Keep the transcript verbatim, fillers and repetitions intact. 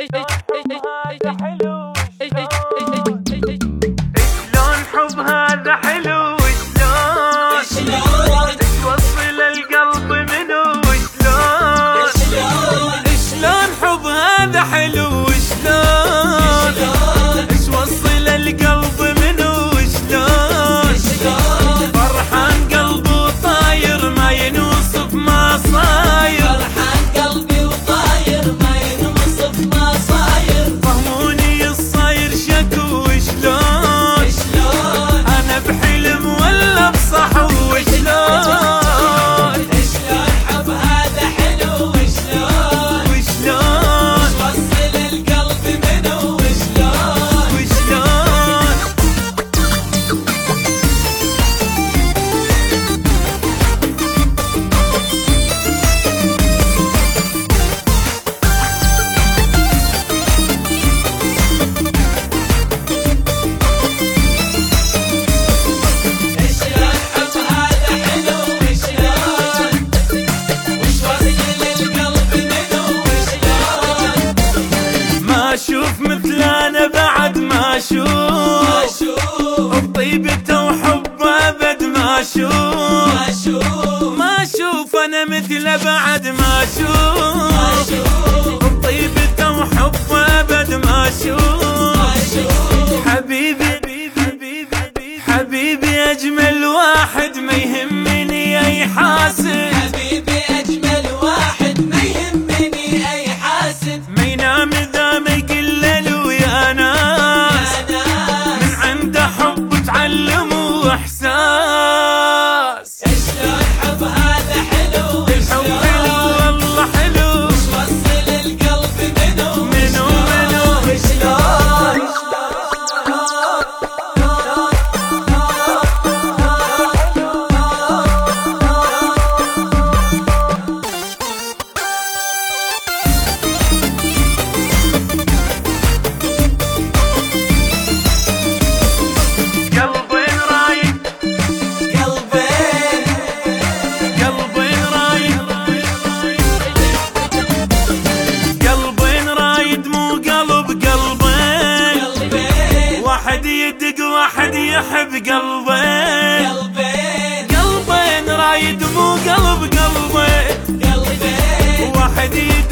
شلون حب هذا حلو شلون شلون توصل القلب منو شلون شلون حب هذا حلو شلون توصل القلب منو شلون فرحان قلبه طاير ما ينوصف ما صاير فرحان قلبي وطاير ما ينوصف ما صاير فهموني الصاير شكو شلون شلون انا بحلم ولا بصحو شلون شلون حب هذا حلو شلون وشلون توصل القلب منو وشلون وشلون اشوف مثل انا بعد ما اشوف بطيبته وحبه ابد ما اشوف ما اشوف انا مثله بعد ما اشوف بطيبته وحبه ابد ما اشوف حبيبي حبيبي اجمل واحد ما يهمني اي حاسد حبيبي اجمل واحد ما يهمني اي حاسد ما ينام اذا ما يقلل ويا ناس من عنده حب تعلموا احساس شلون حب هذا حلو الحب حلو والله حلو وصل القلب منو منو منو شلون واحد يحب قلبين قلبين رايد مو قلب قلبين واحد يدق